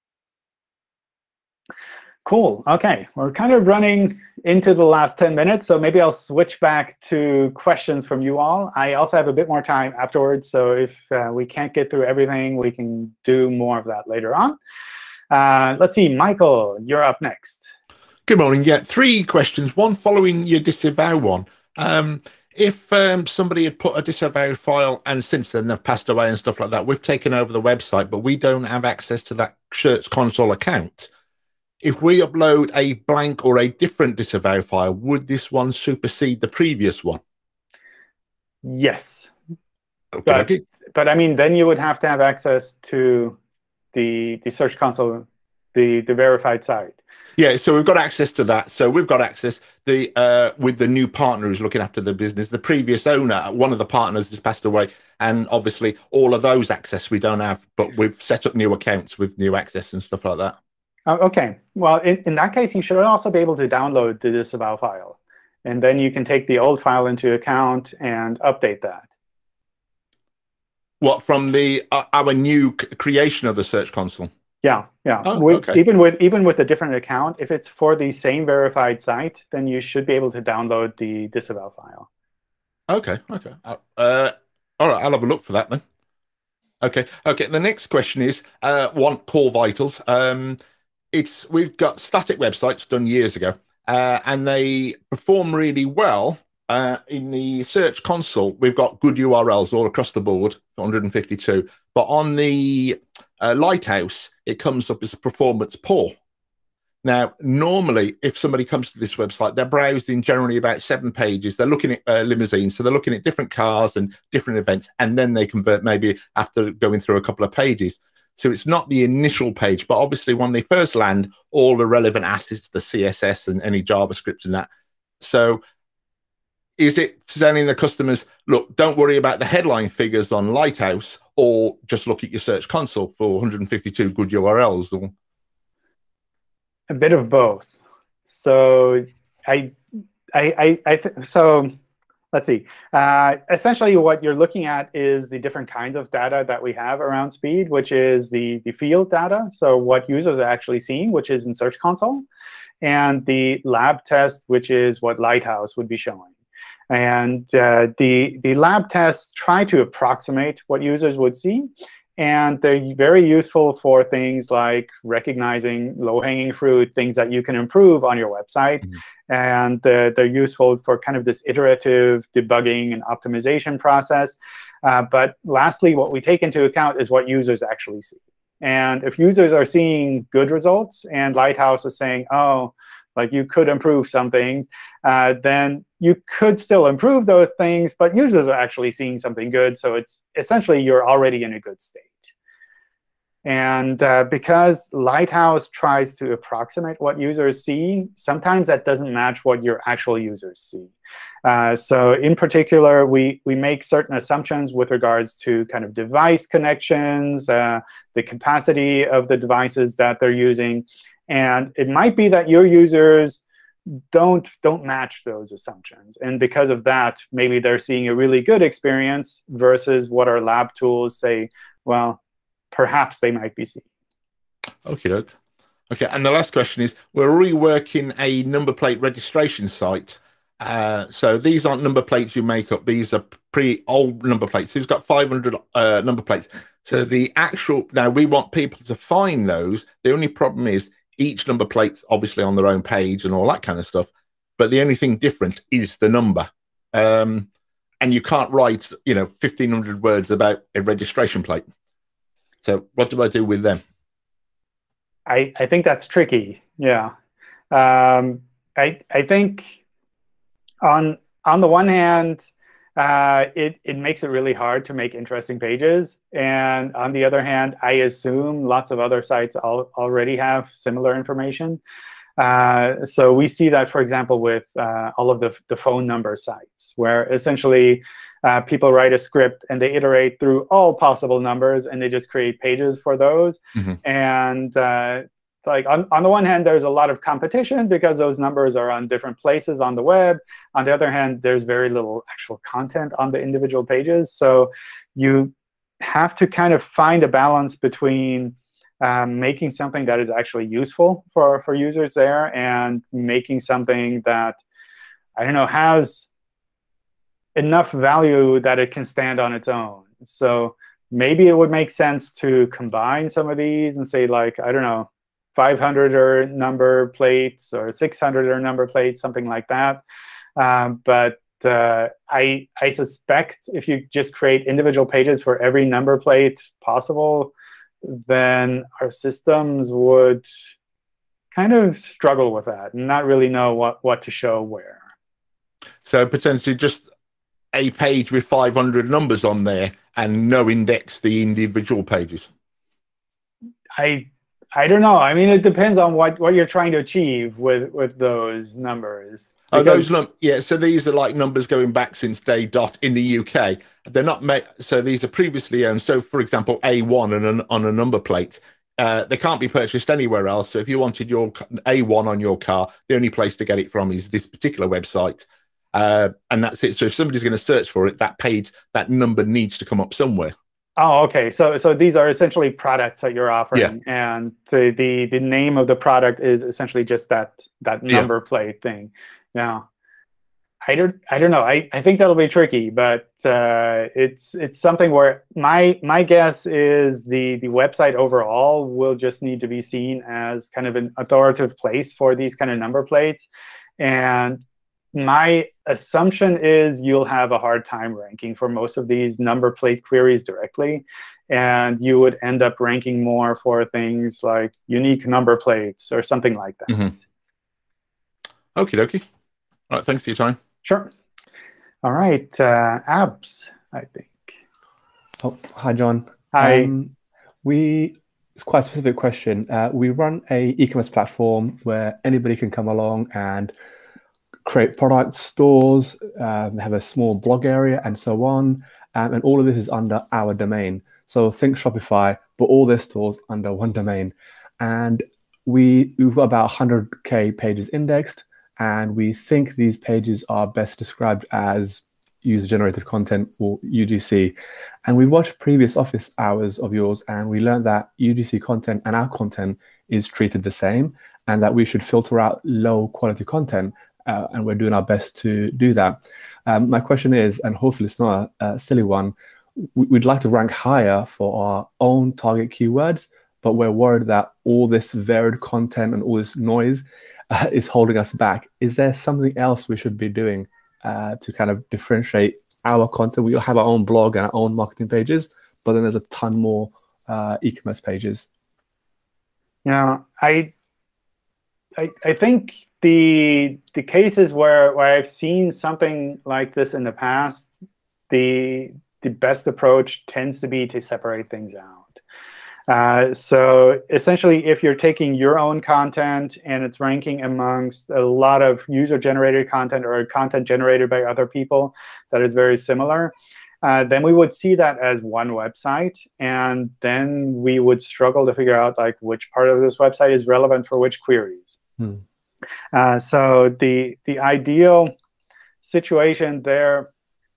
Cool. OK, we're kind of running into the last ten minutes, so maybe I'll switch back to questions from you all. I also have a bit more time afterwards, so if uh, we can't get through everything, we can do more of that later on. Uh, let's see, Michael, you're up next. Good morning. Yeah, three questions. One following your disavow one. Um, if um, somebody had put a disavow file and since then they've passed away and stuff like that, we've taken over the website, but we don't have access to that Search Console account. If we upload a blank or a different disavow file, would this one supersede the previous one? Yes. Okay, but, okay. but I mean, then you would have to have access to the, the Search Console, the, the verified site. Yeah, so we've got access to that. So we've got access the uh, with the new partner who's looking after the business. The previous owner, one of the partners, has passed away. And obviously, all of those access we don't have. But we've set up new accounts with new access and stuff like that. Oh, OK. Well, in, in that case, you should also be able to download the disavow file. And then you can take the old file into account and update that. What, from the uh, our new creation of the Search Console? Yeah, yeah. Oh, with, okay. Even with even with a different account, if it's for the same verified site, then you should be able to download the disavow file. OK, OK. Uh, all right, I'll have a look for that then. OK, OK. The next question is uh, one Core Vitals. Um, It's we've got static websites done years ago, uh, and they perform really well uh, in the Search Console. We've got good U R Ls all across the board, one hundred fifty-two. But on the uh, Lighthouse, it comes up as performance poor. Now, normally, if somebody comes to this website, they're browsing generally about seven pages. They're looking at uh, limousines, so they're looking at different cars and different events, and then they convert maybe after going through a couple of pages. So it's not the initial page, but obviously when they first land, all the relevant assets, the C S S and any JavaScript and that. So is it telling the customers, look, don't worry about the headline figures on Lighthouse, or just look at your Search Console for one hundred fifty-two good U R Ls? Or... A bit of both. So I, I, I, I th so. Let's see. Uh, essentially, what you're looking at is the different kinds of data that we have around speed, which is the, the field data, so what users are actually seeing, which is in Search Console, and the lab test, which is what Lighthouse would be showing. And uh, the, the lab tests try to approximate what users would see. And they're very useful for things like recognizing low-hanging fruit, things that you can improve on your website. Mm-hmm. And uh, they're useful for kind of this iterative debugging and optimization process. Uh, but lastly, what we take into account is what users actually see. And if users are seeing good results and Lighthouse is saying, oh, like you could improve some things, uh, then you could still improve those things, but users are actually seeing something good. So it's essentially you're already in a good state. And uh, because Lighthouse tries to approximate what users see, sometimes that doesn't match what your actual users see. Uh, so in particular, we, we make certain assumptions with regards to kind of device connections, uh, the capacity of the devices that they're using. And it might be that your users don't, don't match those assumptions. And because of that, maybe they're seeing a really good experience versus what our lab tools say, well, perhaps they might be seeing. Okay, okay. Okay, and the last question is, we're reworking a number plate registration site. Uh, so these aren't number plates you make up. These are pre-old number plates. So we've got five hundred uh, number plates. So the actual, now we want people to find those. The only problem is each number plate's obviously on their own page and all that kind of stuff. But the only thing different is the number. Um, and you can't write, you know, fifteen hundred words about a registration plate. So what do I do with them? I, I think that's tricky. Yeah. Um, I, I think on, on the one hand, uh, it, it makes it really hard to make interesting pages. And on the other hand, I assume lots of other sites al already have similar information. Uh, so we see that, for example, with uh, all of the, the phone number sites, where essentially uh, people write a script and they iterate through all possible numbers, and they just create pages for those. Mm-hmm. And uh, like on, on the one hand, there's a lot of competition because those numbers are on different places on the web. On the other hand, there's very little actual content on the individual pages. So you have to kind of find a balance between Um, making something that is actually useful for, for users there, and making something that, I don't know, has enough value that it can stand on its own. So maybe it would make sense to combine some of these and say, like, I don't know, five hundred or number plates or six hundred or number plates, something like that. Um, but uh, I, I suspect if you just create individual pages for every number plate possible, then our systems would kind of struggle with that and not really know what, what to show where. So potentially just a page with five hundred numbers on there and no index the individual pages. I I don't know. I mean, it depends on what, what you're trying to achieve with, with those numbers. Oh, those num yeah. So these are like numbers going back since day dot in the U K. They're not made. So these are previously owned. So, for example, A one on an, on a number plate, uh, they can't be purchased anywhere else. So if you wanted your A one on your car, the only place to get it from is this particular website, uh, and that's it. So if somebody's going to search for it, that page, that number needs to come up somewhere. Oh, OK. So so these are essentially products that you're offering, yeah. And the, the the name of the product is essentially just that that number yeah. plate thing. Now, I don't, I don't know. I, I think that'll be tricky, but uh, it's it's something where my my guess is the the website overall will just need to be seen as kind of an authoritative place for these kind of number plates. And my assumption is you'll have a hard time ranking for most of these number plate queries directly, and you would end up ranking more for things like unique number plates or something like that. Mm-hmm. Okie dokie. All right, thanks for your time. Sure. All right, uh, Abs, I think. Oh, hi, John. Hi. Um, we, it's quite a specific question. Uh, we run a e-commerce platform where anybody can come along and create products, stores, um, have a small blog area, and so on. Um, and all of this is under our domain. So think Shopify, but all their stores under one domain. And we, we've got about one hundred K pages indexed. And we think these pages are best described as user-generated content, or U G C. And we watched previous office hours of yours, and we learned that U G C content and our content is treated the same, and that we should filter out low-quality content, uh, and we're doing our best to do that. Um, my question is, and hopefully it's not a, a silly one, we'd like to rank higher for our own target keywords, but we're worried that all this varied content and all this noise Uh, is holding us back. Is there something else we should be doing uh, to kind of differentiate our content? We have our own blog and our own marketing pages, but then there's a ton more uh, e-commerce pages. Yeah, I, I, I think the the cases where where I've seen something like this in the past, the the best approach tends to be to separate things out. Uh, so essentially, if you're taking your own content and it's ranking amongst a lot of user-generated content or content generated by other people that is very similar, uh, then we would see that as one website. And then we would struggle to figure out like which part of this website is relevant for which queries. Hmm. Uh, so the, the ideal situation there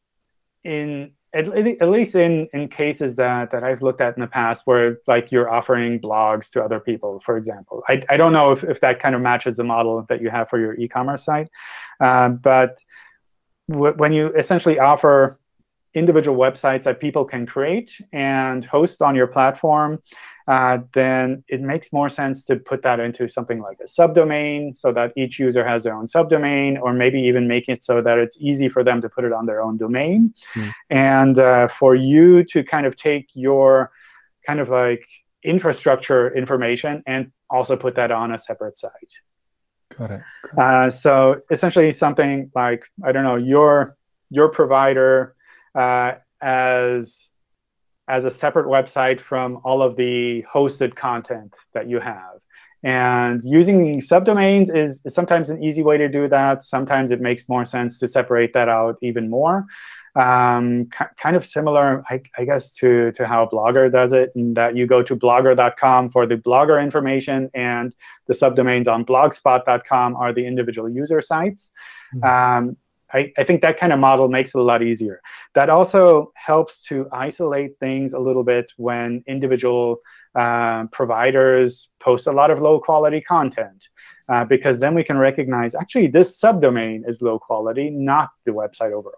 in At, at least in, in cases that, that I've looked at in the past where like you're offering blogs to other people, for example. I, I don't know if, if that kind of matches the model that you have for your e-commerce site. Uh, but w when you essentially offer individual websites that people can create and host on your platform, uh, then it makes more sense to put that into something like a subdomain so that each user has their own subdomain, or maybe even make it so that it's easy for them to put it on their own domain. Mm. And uh, for you to kind of take your kind of like infrastructure information and also put that on a separate site. Got it. Got it. Uh, so essentially something like, I don't know, your your provider uh, as, as a separate website from all of the hosted content that you have. And using subdomains is, is sometimes an easy way to do that. Sometimes it makes more sense to separate that out even more. Um, kind of similar, I, I guess, to, to how Blogger does it, in that you go to blogger dot com for the Blogger information, and the subdomains on blogspot dot com are the individual user sites. Mm-hmm. um, I, I think that kind of model makes it a lot easier. That also helps to isolate things a little bit when individual uh, providers post a lot of low-quality content, uh, because then we can recognize, actually, this subdomain is low quality, not the website overall.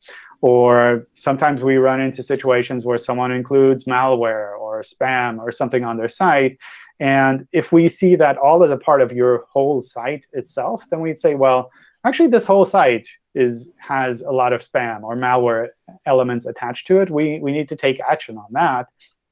Or sometimes we run into situations where someone includes malware or spam or something on their site. And if we see that all as a part of your whole site itself, then we'd say, well, actually, this whole site is has a lot of spam or malware elements attached to it. We, we need to take action on that.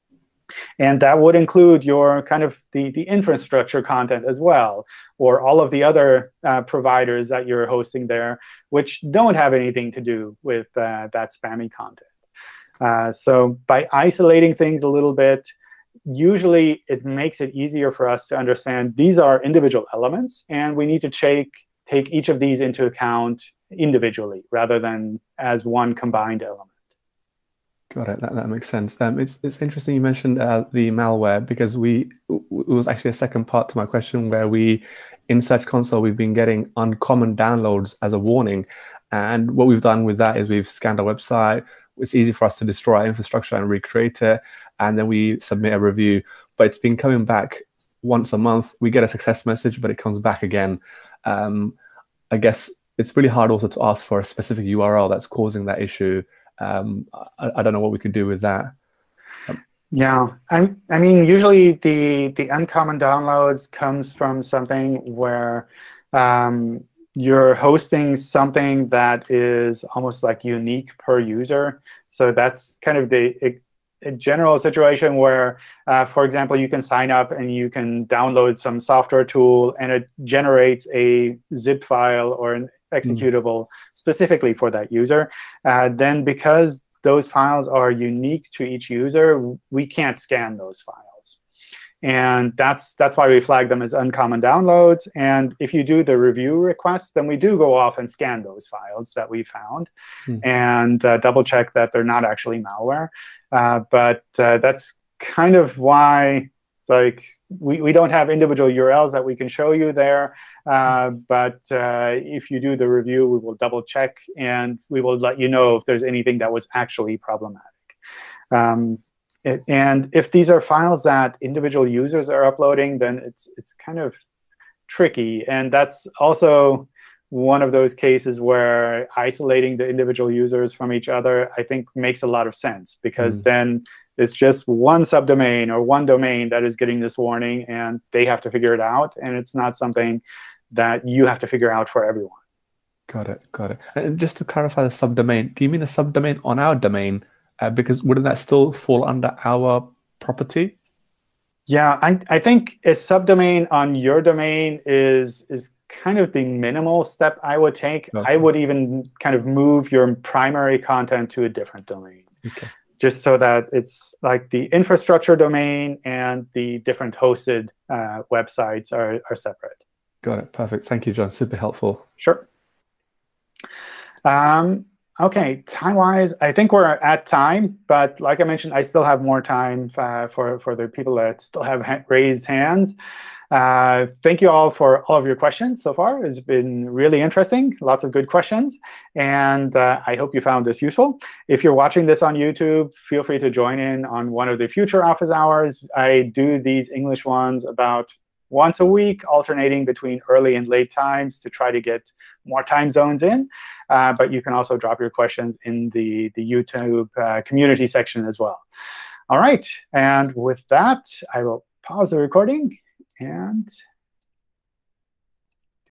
And that would include your kind of the, the infrastructure content as well, or all of the other uh, providers that you're hosting there, which don't have anything to do with uh, that spammy content. Uh, so by isolating things a little bit, usually it makes it easier for us to understand these are individual elements, and we need to take, take each of these into account individually rather than as one combined element. Got it. That, that makes sense. Um, it's it's interesting you mentioned uh, the malware, because we it was actually a second part to my question where we, in Search Console, we've been getting uncommon downloads as a warning. And what we've done with that is we've scanned our website. It's easy for us to destroy our infrastructure and recreate it. And then we submit a review. But it's been coming back once a month. We get a success message, but it comes back again. Um, I guess it's really hard also to ask for a specific U R L that's causing that issue. Um, I, I don't know what we could do with that. Um, yeah, I, I mean, usually the, the uncommon downloads comes from something where um, you're hosting something that is almost like unique per user. So that's kind of the a, a general situation where, uh, for example, you can sign up and you can download some software tool, and it generates a zip file or an executable mm. specifically for that user. Uh, then because those files are unique to each user, we can't scan those files. And that's, that's why we flag them as uncommon downloads. And if you do the review request, then we do go off and scan those files that we found mm. and uh, double check that they're not actually malware. Uh, but uh, that's kind of why, like, we, we don't have individual U R Ls that we can show you there. Uh, but uh, if you do the review, we will double check, and we will let you know if there's anything that was actually problematic. Um, it, and if these are files that individual users are uploading, then it's, it's kind of tricky. And that's also one of those cases where isolating the individual users from each other, I think, makes a lot of sense, because mm. then it's just one subdomain or one domain that is getting this warning, and they have to figure it out. And it's not something that you have to figure out for everyone. Got it. Got it. And just to clarify the subdomain, do you mean a subdomain on our domain? Uh, because wouldn't that still fall under our property? Yeah, I, I think a subdomain on your domain is, is kind of the minimal step I would take. Okay. I would even kind of move your primary content to a different domain. Okay. Just so that it's like the infrastructure domain and the different hosted uh, websites are, are separate. Got it. Perfect. Thank you, John. Super helpful. Sure. Um, OK, time-wise, I think we're at time. But like I mentioned, I still have more time uh, for, for the people that still have ha raised hands. Uh, thank you all for all of your questions so far. It's been really interesting, lots of good questions. And uh, I hope you found this useful. If you're watching this on YouTube, feel free to join in on one of the future office hours. I do these English ones about once a week, alternating between early and late times to try to get more time zones in. Uh, but you can also drop your questions in the, the YouTube uh, community section as well. All right. And with that, I will pause the recording. And